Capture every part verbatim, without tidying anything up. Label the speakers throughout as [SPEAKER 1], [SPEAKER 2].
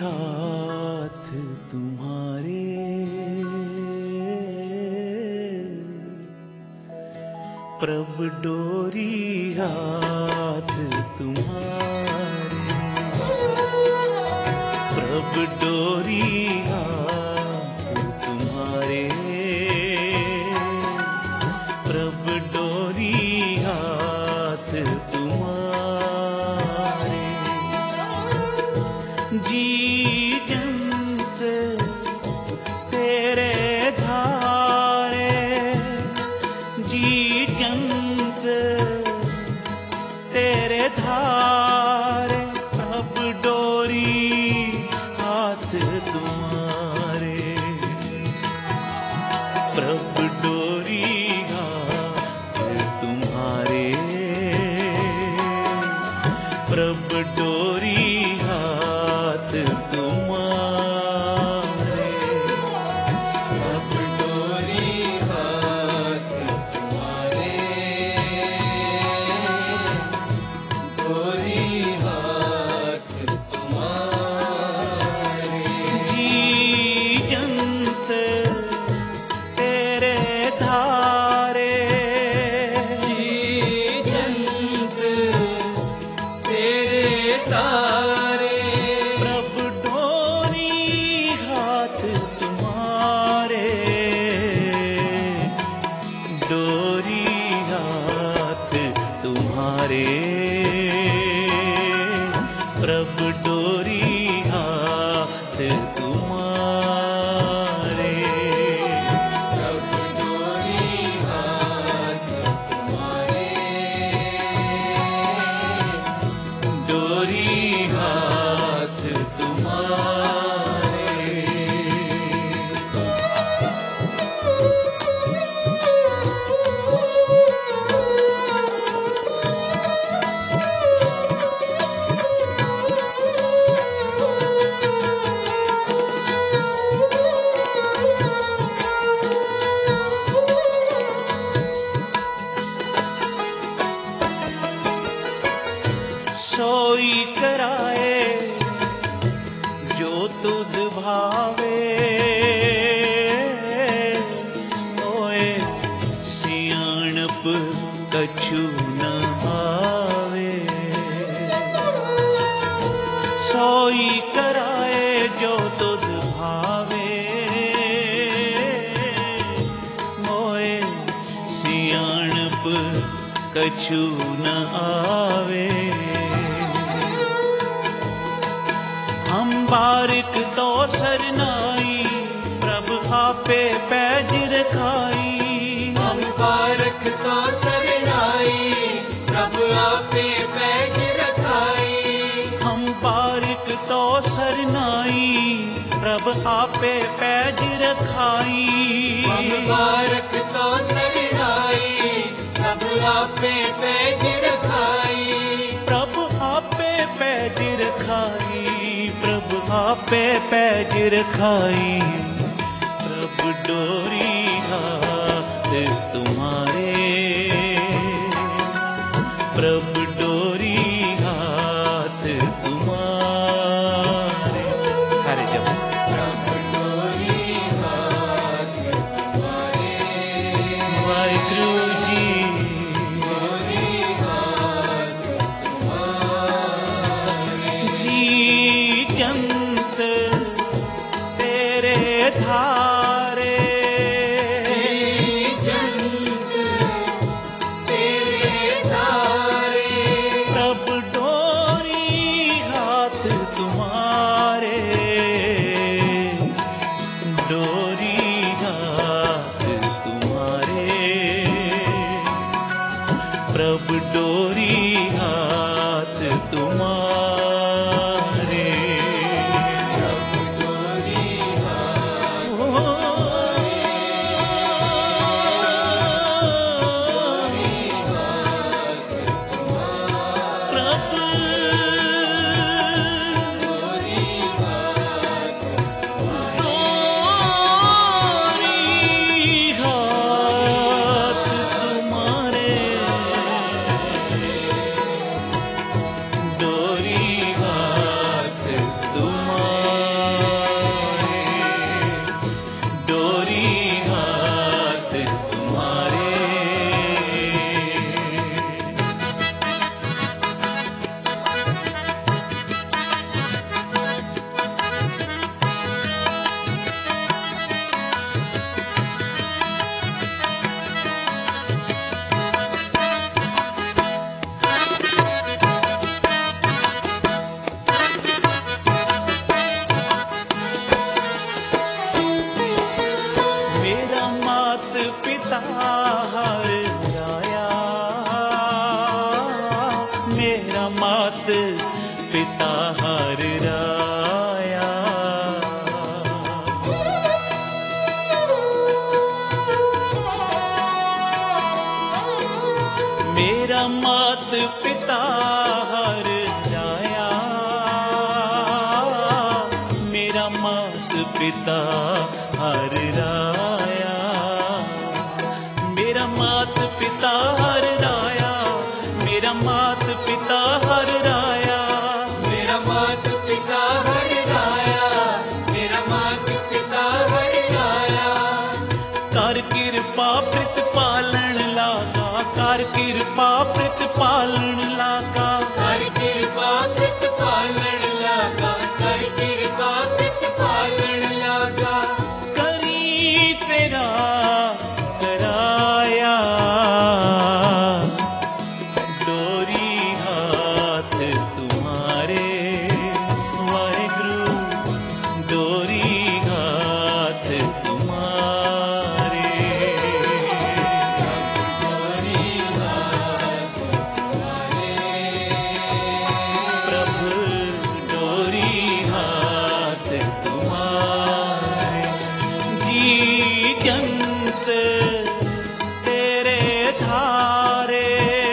[SPEAKER 1] हाथ तुम्हारे, प्रभु डोरी हाथ तुम्हारे, प्रभु डोरी हाथ तुम्हारे, प्रभु डोरी हाथ तुम्हारे। जी जंत तेरे धारे, जी जंत तेरे धारे, प्रभु डोरी हाथ तुम्हारे, प्रभु डोरी हाथ तुम्हारे, प्रभु डोरी हाथ तुम्हारे, प्रभु डोरी हाथ तुम्हारे, डोरी हाथ तुम्हारे। जी जंत तेरे धारे, जी जंत तेरे तारे, प्रभु डोरी हाथ तुम्हारे, डोरी हाथ तुम्हारे, प्रभु डोरी हाथ तुम्हारे, प्रभु डोरी हाथ तुम्हारे, डोरी हाथ तुम्हारे। सोई कराए जो तुध भावे, ओए सियाणप कछु न आवे। सोई कराए जो तुध भावे, ओए सियाणप कछु न आवे। हम बारिक तो सरनाई, प्रभु आपे पैज रखाई,
[SPEAKER 2] हम बारक तो सरनाई, प्रभु आपे पैज रखाई,
[SPEAKER 1] हम बारिक तो सरनाई, प्रभु आपे पैज रखाई,
[SPEAKER 2] हम बारक तो सरनाई, प्रभु आपे पैज रखाई,
[SPEAKER 1] प्रभु आपे पैज रखाई, प्रभु आपे पैज रखाई, प्रभु डोरी हाथ तुम्हारे, प्रभु डोरी हाथ तुम्हारे। सारे जब
[SPEAKER 2] प्रभु डोरी हाथ तुम्हारे,
[SPEAKER 1] वाहिगुरु जी,
[SPEAKER 2] डोरी हाथ तुम्हारे।
[SPEAKER 1] जी जंत तेरे धारे,
[SPEAKER 2] जी जंत तेरे तारे,
[SPEAKER 1] प्रभु डोरी हाथ तुम्हारे, डोरी हाथ तुम्हारे, प्रभु डोरी हाथ तुम्हारे,
[SPEAKER 2] प्रभु डोरी हाथ
[SPEAKER 1] ओ पिता हर राया, मेरा मात पिता हर राया, मेरा मात पिता हर राया,
[SPEAKER 2] मेरा मात पिता हर राया, मेरा मात पिता हर राया।
[SPEAKER 1] कर किरपा प्रित पालन लागा, कर किरपा प्रित पालन लागा,
[SPEAKER 2] कर कृपा प्रित पालन लागा, कर कृपा प्रित पालन लागा।
[SPEAKER 1] करी तेरा कराया, डोरी हाथ तुम्हारे वाहिगुरु, डोरी हाथ तुम्हारे,
[SPEAKER 2] डोरी हाथ तुम्हारे,
[SPEAKER 1] प्रभु डोरी हाथ तुम्हारे। जी जंत तेरे धारे,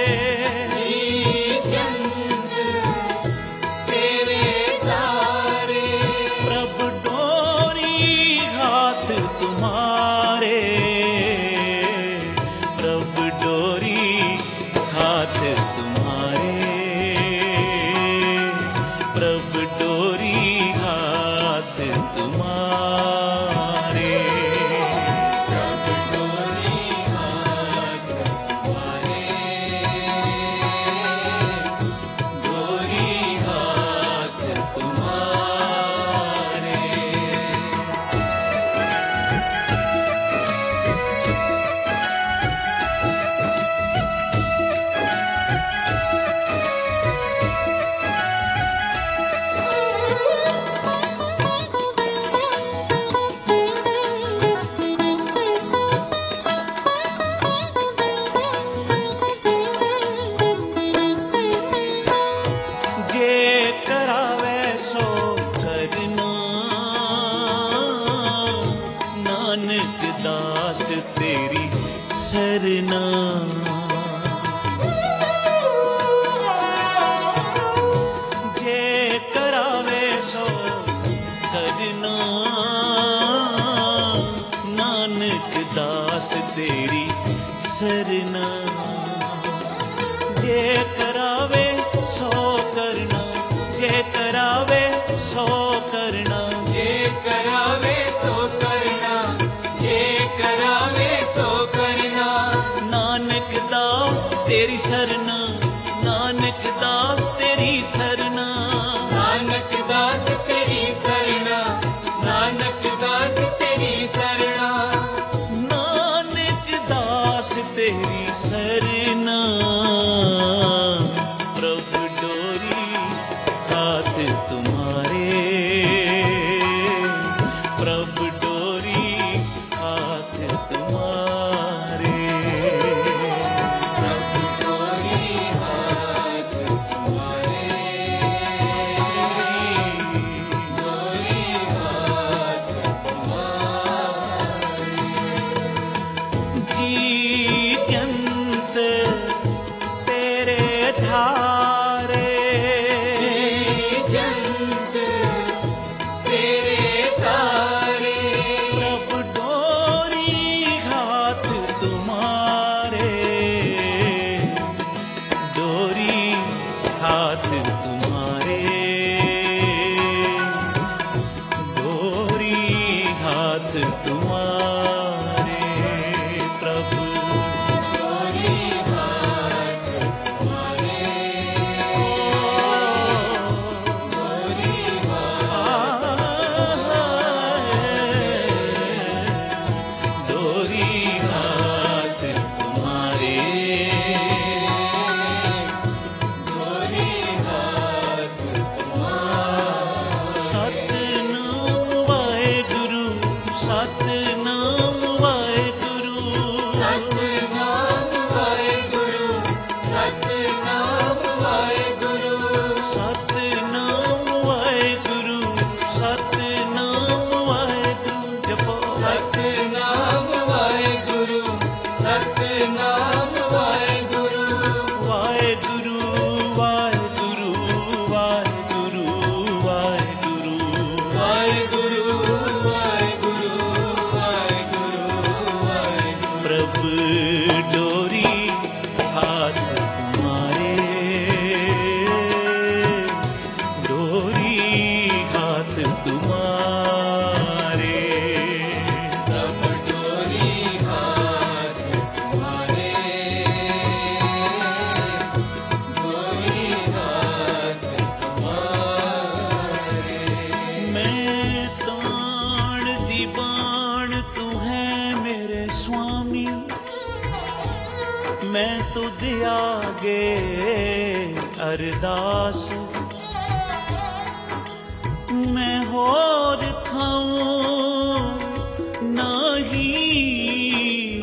[SPEAKER 2] जी जंत तेरे तारे।
[SPEAKER 1] प्रभु डोरी हाथ तुम्हारे, प्रभु डोरी हाथ तुम्हारे, प्रभु डोरी हाथ तुम्हारे,
[SPEAKER 2] प्रभु डोरी हाथ तुम्हारे,
[SPEAKER 1] डोरी हाथ तुम्हारे। जे करावे सो करना, नानक दास तेरी सरना, जे करावे सो करना, नानक दास तेरी सरना, जे करावे सो करना, जे करावे सो करना,
[SPEAKER 2] जे करावे सो करना, जे करावे सो करना।
[SPEAKER 1] नानक दास तेरी सरना, नानक दास तेरी सरना,
[SPEAKER 2] नानक दास तेरी सरना, नानक दास तेरी सरना।
[SPEAKER 1] नानक दास तेरी सरना, प्रभु डोरी हाथ तुम्हारे, प्रभु डोरी हाथ तुम्हारे,
[SPEAKER 2] प्रभु डोरी हाथ तुम्हारे, डोरी हाथ तुम्हारे।
[SPEAKER 1] जी जंत तेरे धारे,
[SPEAKER 2] जंत तेरे तारे।
[SPEAKER 1] प्रभु डोरी हाथ तुम्हारे, डोरी हाथ तुम्हारे, डोरी हाथ तुम्हारे, प्रभु
[SPEAKER 2] डोरी हाथ तुम्हारे, डोरी
[SPEAKER 1] डोरी हाथ तुम्हारे,
[SPEAKER 2] डोरी हाथ तुम्हारे।
[SPEAKER 1] सतनाम वाहेगुरु, सत अरदास मैं होर थाऊं नहीं,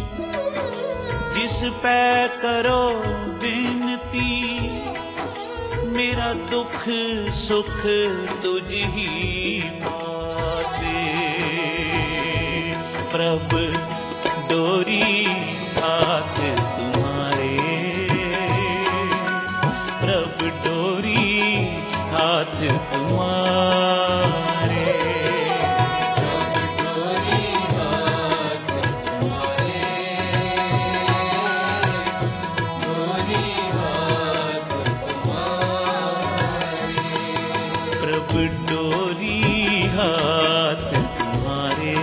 [SPEAKER 1] जिस पै करो बिनती मेरा दुख सुख तुझ ही पासे। प्रभ डोरी हाथ तुम्हारे, प्रभ डोरी हाथ तुम्हारे, प्रभ डोरी हाथ तुम्हारे,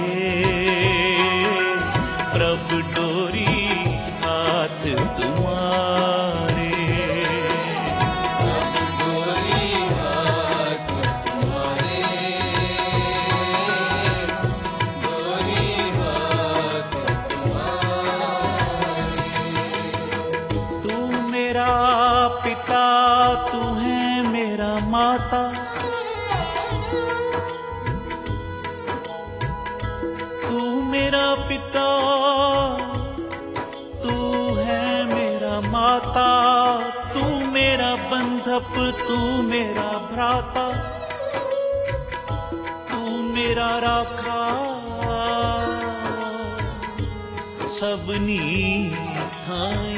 [SPEAKER 1] प्रभ डोरी हाथ तुम्हारे, तू मेरा पिता तू है मेरा माता, तू मेरा पिता तू है मेरा माता, तू मेरा बंधप तू मेरा भ्राता, तू मेरा राखा सबनी थाई,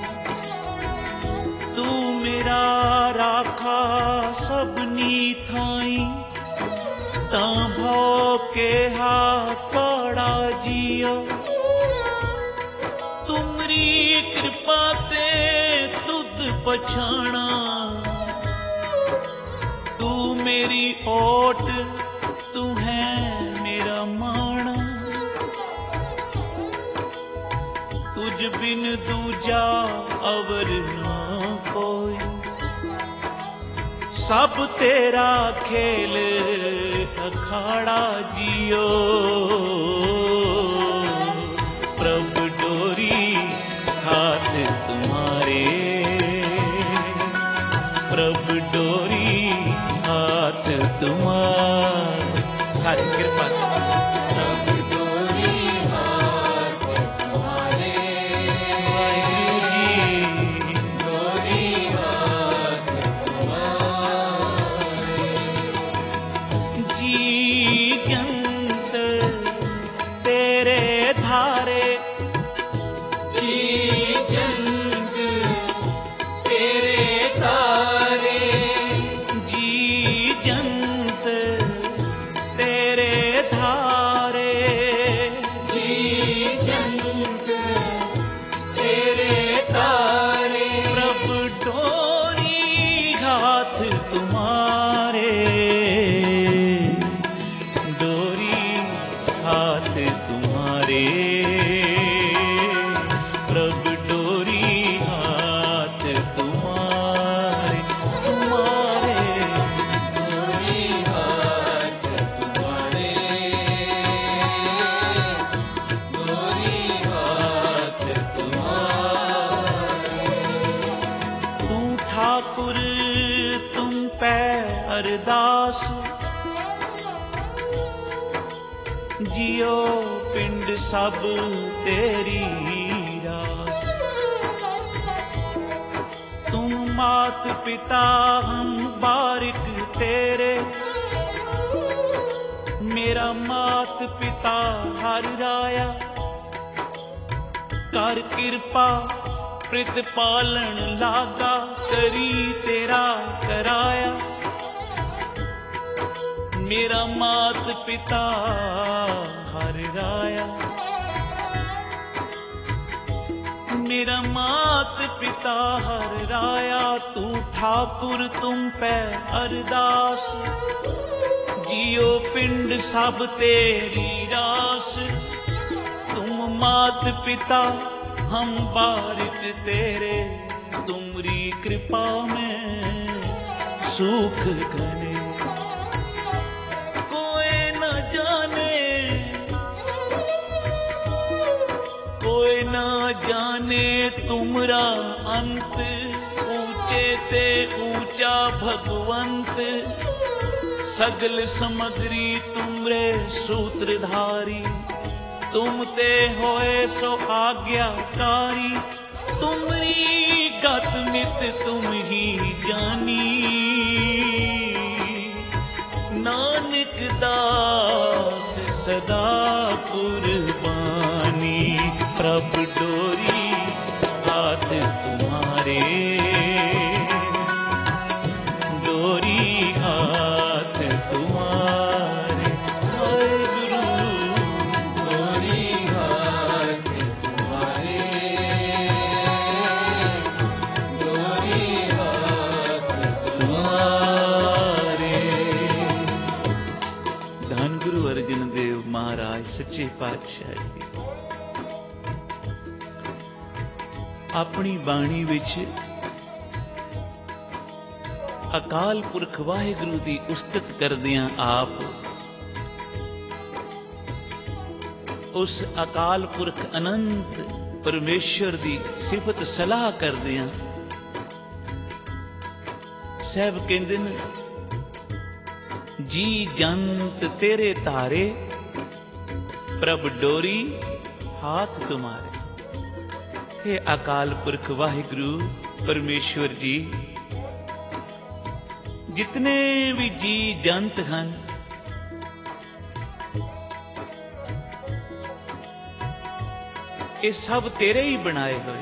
[SPEAKER 1] तू मेरा राखा सबनी थाई, तां भौ के हा कड़ा जियो, तुमरी कृपा ते तुद पछाणा, तू मेरी ओट तू है मेरा माणा, तुझ बिन दूजा अवर ना कोई, सब तेरा खेल अखाड़ा जियो, प्रभ डोरी हाथ तुम्हारे, प्रभ डोरी हाथ तुम्हारे, सारी कृपा तुम्हारे, डोरी हाथ तुम्हारे, प्रभ डोरी हाथ तुम्हारे, तुम्हारे डोरी हाथ तुम्हारे, डोरी हाथ तुम्हारे, तू ठाकुर तुम पै अरदास, जियो पिंड सब तेरी रास, तुम मात पिता हम बारिक तेरे, मेरा मात पिता हर राया, कर कृपा प्रतिपालन लागा, करी तेरा कराया, मेरा मात पिता हर राया, मेरा मात पिता हर राया, तू ठाकुर तुम पे अरदास, जियो पिंड सब तेरी रास, तुम मात पिता हम बारिक तेरे, तुमरी कृपा में सुख घने, कोई न जाने कोई न जाने तुमरा अंत, ऊंचे ते ऊंचा भगवंत, सगल समग्री तुमरे सूत्रधारी। तुम ते होए सो आज्ञाकारी, तुमरी गत मित तुम ही जानी। नानक दास सदा कुर्बानी, प्रभु डोरी हाथ तुम्हारे, डोरी हाथ तुम्हारे। हाय गुरु
[SPEAKER 2] डोरी हाथ तुम्हारे, डोरी हाथ
[SPEAKER 1] तुम्हारे। धन गुरु अर्जन देव महाराज सच्चे पातशाह जी अपनी बाणी विच अकाल पुरख वाहिगुरु दी उस्तत करदियां आप उस अकाल पुरख अनंत परमेश्वर दी सिफत सलाह करदियां साहब कहंदे ने, जी जंत तेरे तारे, प्रभ डोरी हाथ तुम्हारे। हे अकाल पुरख वाहिगुरु परमेश्वर जी, जितने भी जी जंत हैं ये सब तेरे ही बनाए हुए,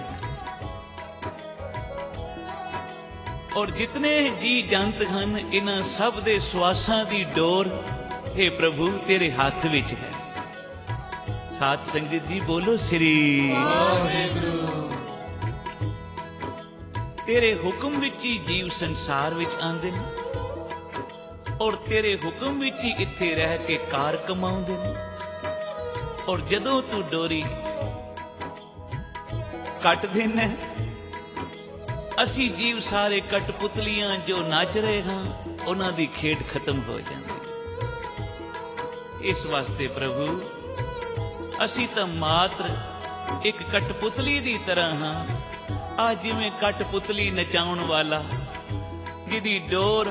[SPEAKER 1] और जितने जी जंत हैं इन्हां सब दे श्वासां दी डोर हे प्रभु तेरे हाथ विच है। साथ संगत जी बोलो श्री
[SPEAKER 2] वाहिगुरु।
[SPEAKER 1] तेरे हुक्म विच ही जीव संसार विच आंदे ने, और तेरे हुक्म विच ही इत्थे रह के कार कमाउंदे ने। और जदों तू डोरी कट देना, असी जीव सारे कठपुतलियां जो नाच रहे हाँ उन्हां दी खेड खत्म हो जाती। इस वास्ते प्रभु असी तां मात्र एक कठपुतली दी तरह हाँ। आ जिवें कठपुतली नचाउण वाला जिहदी डोर,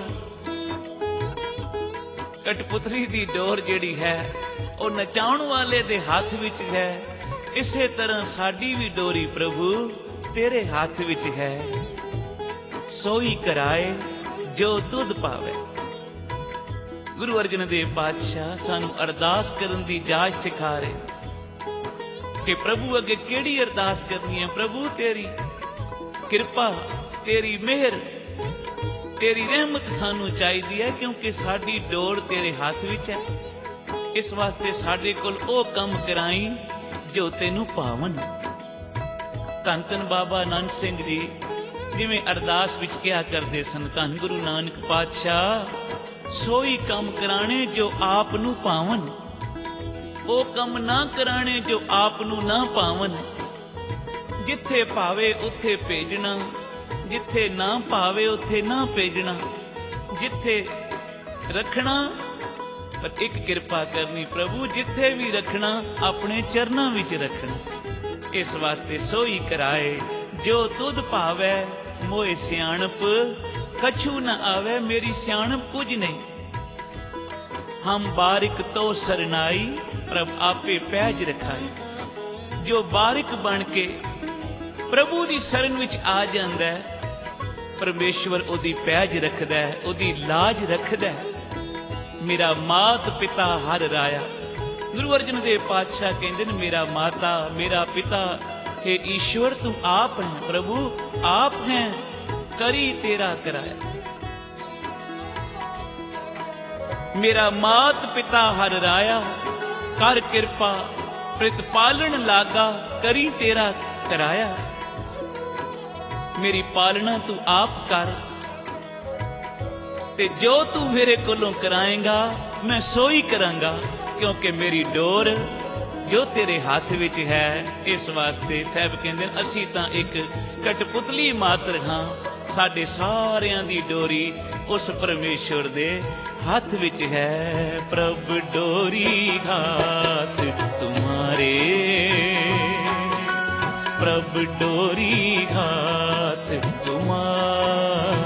[SPEAKER 1] कठपुतली दी डोर जिहड़ी है वो नचाउण वाले दे हाथ विच है, इसे तरह साडी भी डोरी प्रभु तेरे हाथ विच है। सोई कराए जो दुध पावे। गुरु अर्जन देव पातशाह सानू अरदास करन दी जाच सिखा रहे कि प्रभु अगे केड़ी अरदास करनी है। प्रभु तेरी किरपा, तेरी मेहर, तेरी रहमत सानू चाहिदी है, क्योंकि साडी डोर तेरे हाथ विच है। इस वास्ते साडे कोल ओ कम कराई जो तेनू पावन। धन धन बाबा नानक सिंह जी जिवें अरदास विच कहा करदे सन, धन गुरु नानक पातशाह सोई कम कराने जो आप नू पावन, ओ कम ना कराने जो आप नू ना पावन। जिथे भावे उथे भेजना, जिथे ना भावे उथे ना भेजना। जिथे रखना पर एक कृपा करनी प्रभु, जिथे भी रखना अपने चरना विच रखना। इस वास्ते सोई कराए जो तुध भावे, मोए सियाणप कछु न आवे। मेरी सियाणप कुछ नहीं। हम बारिक तो सरनाई, प्रभ आपे पैज रखाई। जो बारिक बन के प्रभु दी शरण विच आ जांदा है, परमेश्वर ओदी पैज रखदा है, ओदी लाज रखदा है। मेरा मात पिता हर राया। गुरु अर्जन देव पातशाह कहंदे ने, मेरा माता मेरा पिता हे ईश्वर तू आप है, प्रभु आप हैं, करी तेरा कराया। मेरा मात पिता हर राया, कर कृपा प्रतिपालन लागा, करी तेरा कराया। मेरी पालना तू आप कर, ते जो तू मेरे कोलों कराएगा मैं सोई करांगा, क्योंकि मेरी डोर जो तेरे हाथ विच है। इस वास्ते साहब कहंदे असी तां एक कठपुतली मात्र हाँ, साडे सारियां दी डोरी उस परमेश्वर दे हाथ विच है। प्रभ डोरी हाथ तुम्हारे, प्रभ डोरी हाथ तुम्हारे।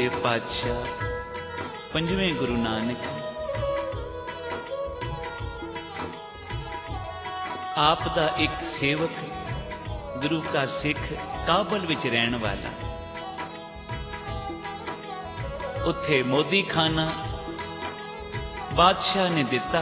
[SPEAKER 1] ਦੇ ਪਾਤਸ਼ਾਹ ਪੰਜਵੇਂ ਗੁਰੂ ਨਾਨਕ ਆਪ ਦਾ ਇੱਕ ਸੇਵਕ, ਗੁਰੂ ਕਾ ਸਿੱਖ, ਕਾਬਲ ਵਿੱਚ ਰਹਿਣ ਵਾਲਾ। ਉੱਥੇ ਮੋਦੀ ਖਾਨਾ ਬਾਦਸ਼ਾਹ ਨੇ ਦਿੱਤਾ।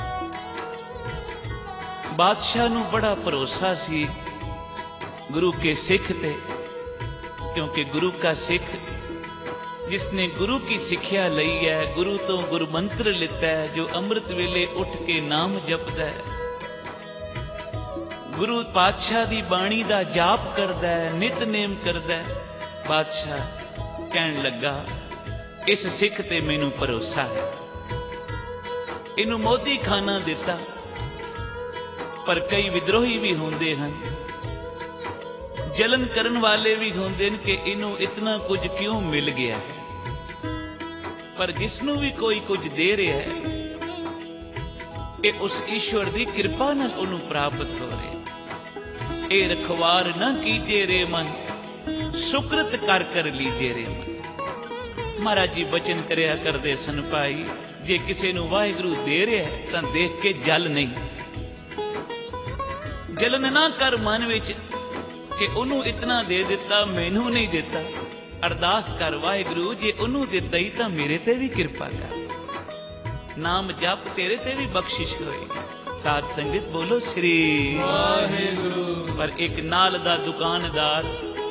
[SPEAKER 1] ਬਾਦਸ਼ਾਹ ਨੂੰ ਬੜਾ ਭਰੋਸਾ ਸੀ ਗੁਰੂ ਕੇ ਸਿੱਖ ਤੇ, क्योंकि गुरु का सिख जिसने गुरु की सिक्ख्या लई है, गुरु तो गुरु मंत्र लिता है, जो अमृत वेले उठ के नाम जपदा है, गुरु पातशाह दी बाणी दा जाप करदा है, नितनेम करदा है। बादशाह कहन लगा इस सिख ते मैनू भरोसा है, इनू मोदी खाना दिता। पर कई विद्रोही भी होंदे हन, जलन करन वाले भी होंदे ने कि इनू इतना कुछ क्यों मिल गया है। पर जिसनू भी कोई कुछ दे रहा है, ये उस ईश्वर की कृपा नाल उन्हें प्राप्त हो रहे। ए रखवार ना कीजे रे मन, सुकृत कर कर लीजे रे मन। महाराज जी बचन करया करदे सन भाई, जे किसी नू वाहिगुरू दे रहा है तां देख के जल नहीं, जलन ना कर मन विच कि उन्हों इतना दे दिता, मैनू नहीं दिता। अरदास कर वाहिगुरू जे उन्हों दिता ही तो मेरे ते भी कृपा कर, नाम जप तेरे ते भी बख्शिश होएगी। साध संगत बोलो श्री वाहिगुरू। पर एक नाल दा दुकानदार,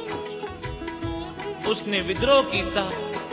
[SPEAKER 1] उसने विद्रोह किया,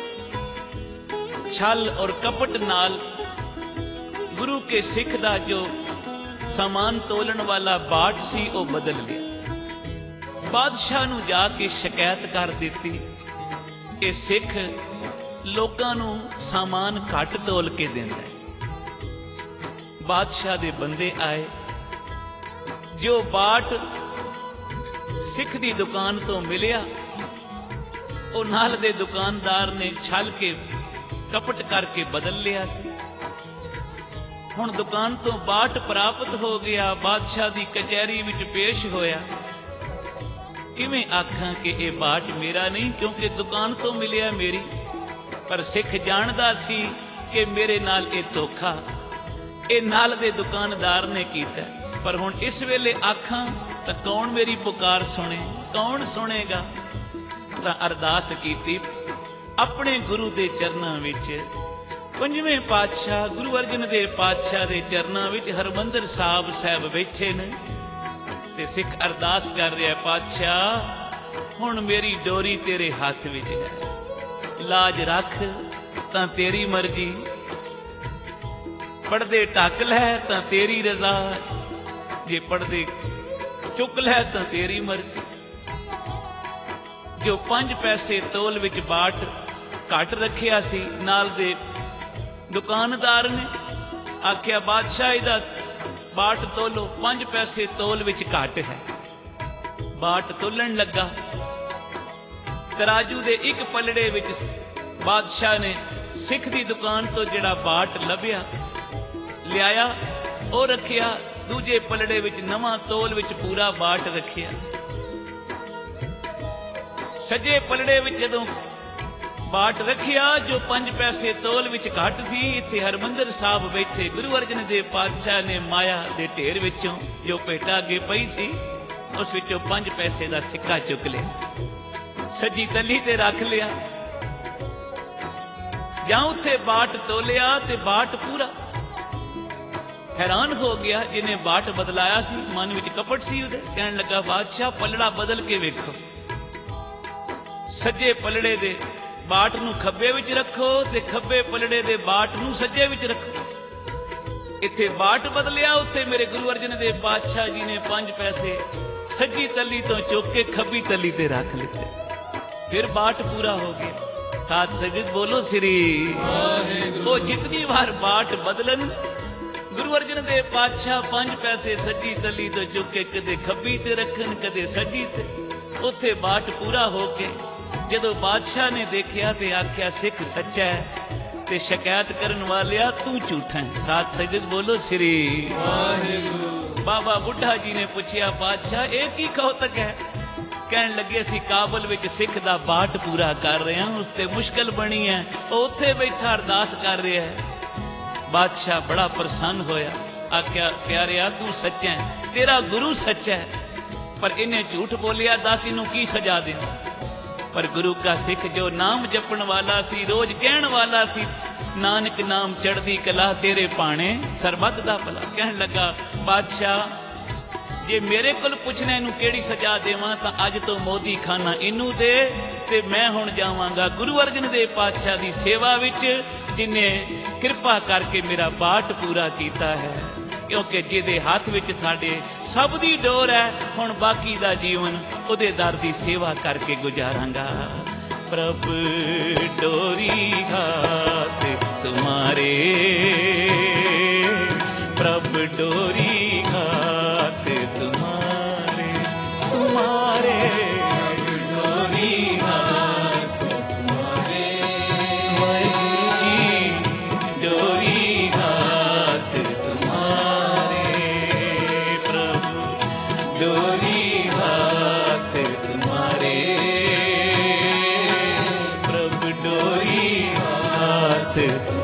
[SPEAKER 1] छल और कपट नाल गुरु के सिख दा जो सामान तोलन वाला बाट सी वो बदल गया। बादशाह नू जाके शिकायत कर दी कि सिख लोकां नू सामान घट तोल के देंदा है। बादशाह दे बंदे आए, जो बाट सिख दी दुकान तो मिलिया, वो नाल दे दुकानदार ने छल के कपट करके बदल लिया सी। हुण दुकान तो बाट प्राप्त हो गया, बादशाह दी कचहरी विच पेश होया। किवें आखां कि ये बाट मेरा नहीं, क्योंकि दुकान तो मिलिया मेरी। पर सिख जानदा सी कि मेरे नाल ये धोखा ये नाल दे दुकानदार ने कीता। पर हुण इस वेले आखां तां कौन मेरी पुकार सुने, कौन सुनेगा? तां अरदास कीती अपने गुरु दे चरनां विच। पंजवें पातशाह गुरु अर्जन देव पातशाह दे चरनां विच हरमंदर साहब साहब बैठे ने ते सिख अरदास कर रहा, पातशाह हुण मेरी डोरी तेरे हाथ विच है, लाज रख तां तेरी मर्जी, पढ़दे ढक लै तां तेरी रजा, जे पढ़दे चुक लै तां तेरी मर्जी। जो पंज पैसे तोल विच बाट घट रखिया सी, नाल दे दुकानदार ने आख्या बादशाह इहदा बाट तोलो, पंज पैसे तोल विच घट है। बाट तोलन लगा, तराजू दे एक पलड़े विच बादशाह ने सिख दी दुकान तो जिहड़ा बाट लभ्या लियाया, ओ रखिया। दूजे पलड़े विच नवां तोल विच पूरा बाट रखिया। सजे पलड़े विच जदों बाट रखिया, जो पंज पैसे तोल विच घट सी, इत्थे हरमंदर साहब बैठे गुरु अर्जन देव पातशाह ने माया दे ढेर विचों जो पेटा अगे पई सी, उस विचों पंज पैसे दा सिक्का चुक लिया, सजी तली ते रख लिया। जां उत्थे बाट तोलिया ते बाट पूरा। हैरान हो गया जिन्हें बाट बदलाया सी, मन विच कपट सी उहदे। कहण लगा बादशाह पलड़ा बदल के वेखो, सज्जे पलड़े दे बाट नू खब्बे विच रखो ते खब्बे पलड़े दे बाट नू सज्जे विच रखो। इत्थे बाट बदलिया, उत्थे मेरे गुरु अर्जन देव पातशाह जी ने पंज पैसे सज्जी तली तो चुक के खब्बी तली ते रख लिते, फिर बाट पूरा हो गया। साथ संगत बोलो श्री वो जितनी बार बाट बदलन, गुरु अर्जन देव पातशाह पंज पैसे सज्जी तली तो चुक के कदे खब्बी ते रखन, कदे सज्जी ते, उत्थे बाट पूरा हो के जदों बादशाह ने देखिया ते आख्या सिख सच्चा है ते शिकायत करन वालिया तू झूठा है। साथ संगत बोलो श्री वाहिगुरू। बाबा बुढ़ा जी ने पूछया बादशाह एक ही कौतक है ਕਹਿਣ ਲੱਗੇ ਅਸੀਂ ਕਾਬਲ ਵਿੱਚ ਸਿੱਖ ਦਾ ਬਾਟ ਪੂਰਾ ਕਰ ਰਹੇ ਹਾਂ, ਉਸ ਤੇ ਮੁਸ਼ਕਲ ਬਣੀ ਹੈ। ਉਹ ਉੱਥੇ ਬੈਠਾ ਅਰਦਾਸ ਕਰ ਰਿਹਾ ਹੈ। ਬਾਦਸ਼ਾਹ ਬੜਾ ਪ੍ਰਸੰਨ ਹੋਇਆ, ਆਖਿਆ ਪਿਆਰਿਆ ਤੂੰ ਸੱਚਾ ਹੈ, ਤੇਰਾ ਗੁਰੂ ਸੱਚਾ ਹੈ, ਪਰ ਇਹਨੇ ਝੂਠ ਬੋਲਿਆ, ਦੱਸ ਇਹਨੂੰ ਕੀ ਸਜ਼ਾ ਦੇਵਾਂ। ਪਰ ਗੁਰੂ ਕਾ ਸਿੱਖ ਜੋ ਨਾਮ ਜਪਣ ਵਾਲਾ ਸੀ, ਰੋਜ਼ ਕਹਿਣ ਵਾਲਾ ਸੀ, ਨਾਨਕ ਨਾਮ ਚੜ੍ਹਦੀ ਕਲਾ ਤੇਰੇ ਭਾਣੇ ਸਰਬੱਤ ਦਾ ਭਲਾ। ਕਹਿਣ ਲੱਗਾ ਬਾਦਸ਼ਾਹ ਜੇ ਮੇਰੇ ਕੋਲ ਪੁੱਛਣਾ ਇਹਨੂੰ ਕਿਹੜੀ ਸਜ਼ਾ ਦੇਵਾਂ ਤਾਂ ਅੱਜ ਤੋਂ ਮੋਦੀ ਖਾਨਾ ਇਹਨੂੰ ਦੇ, ਤੇ ਮੈਂ ਹੁਣ ਜਾਵਾਂਗਾ ਗੁਰੂ ਅਰਜਨ ਦੇਵ ਪਾਤਸ਼ਾਹ ਦੀ ਸੇਵਾ ਵਿੱਚ, ਜਿਨੇ ਕਿਰਪਾ ਕਰਕੇ ਮੇਰਾ ਬਾਟ ਪੂਰਾ ਕੀਤਾ ਹੈ। ਕਿਉਂਕਿ ਜਿਹਦੇ ਹੱਥ ਵਿੱਚ ਸਾਡੇ ਸਭ ਦੀ ਡੋਰ ਹੈ, ਹੁਣ ਬਾਕੀ ਦਾ ਜੀਵਨ ਉਹਦੇ ਦਰ ਦੀ ਸੇਵਾ ਕਰਕੇ ਗੁਜ਼ਾਰਾਂਗਾ। ਪ੍ਰਭ ਡੋਰੀ ਹਾਥ ਤੁਮਾਰੇ, ਪ੍ਰਭ ਡੋਰੀ ਹਾਥ ਤੁਮਾਰੇ, ਤੁਮਾਰੇ ਡੋਰੀ ਹਾਥ ਤੁਮਾਰੇ, ਵਾਹਿਗੁਰੂ ਜੀ ਡੋਰੀ ਹਾਥ ਤੁਮਾਰੇ, ਪ੍ਰਭੂ ਡੋਰੀ ਹਾਥ ਤੁਮਾਰੇ, ਪ੍ਰਭ ਡੋਰੀ ਹਾਥ